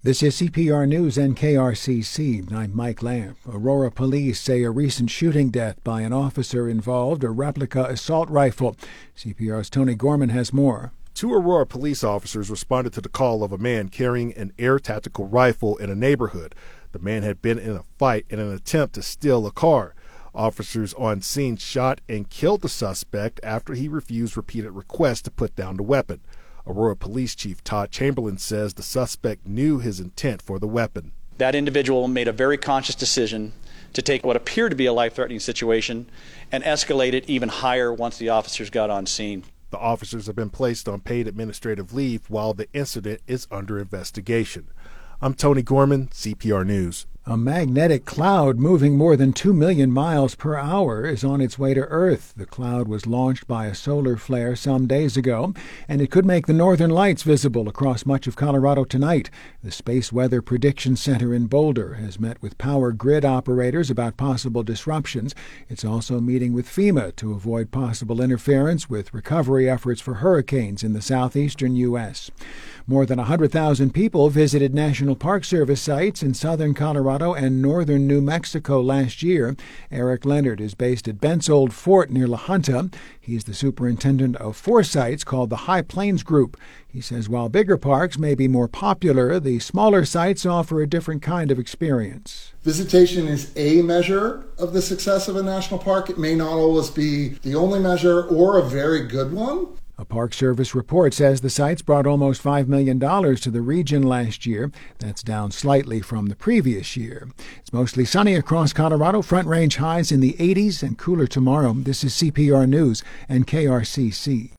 This is CPR News and KRCC. I'm Mike Lamp. Aurora police say a recent shooting death by an officer involved a replica assault rifle. CPR's Tony Gorman has more. Two Aurora police officers responded to the call of a man carrying an air tactical rifle in a neighborhood. The man had been in a fight in an attempt to steal a car. Officers on scene shot and killed the suspect after he refused repeated requests to put down the weapon. Aurora Police Chief Todd Chamberlain says the suspect knew his intent for the weapon. That individual made a very conscious decision to take what appeared to be a life-threatening situation and escalate it even higher once the officers got on scene. The officers have been placed on paid administrative leave while the incident is under investigation. I'm Tony Gorman, CPR News. A magnetic cloud moving more than 2 million miles per hour is on its way to Earth. The cloud was launched by a solar flare some days ago, and it could make the northern lights visible across much of Colorado tonight. The Space Weather Prediction Center in Boulder has met with power grid operators about possible disruptions. It's also meeting with FEMA to avoid possible interference with recovery efforts for hurricanes in the southeastern U.S. More than 100,000 people visited National Park Service sites in southern Colorado and northern New Mexico last year. Eric Leonard is based at Bent's Old Fort near La Junta. He's the superintendent of 4 sites called the High Plains Group. He says while bigger parks may be more popular, the smaller sites offer a different kind of experience. Visitation is a measure of the success of a national park. It may not always be the only measure or a very good one. A Park Service report says the sites brought almost $5 million to the region last year. That's down slightly from the previous year. It's mostly sunny across Colorado, Front Range highs in the 80s and cooler tomorrow. This is CPR News and KRCC.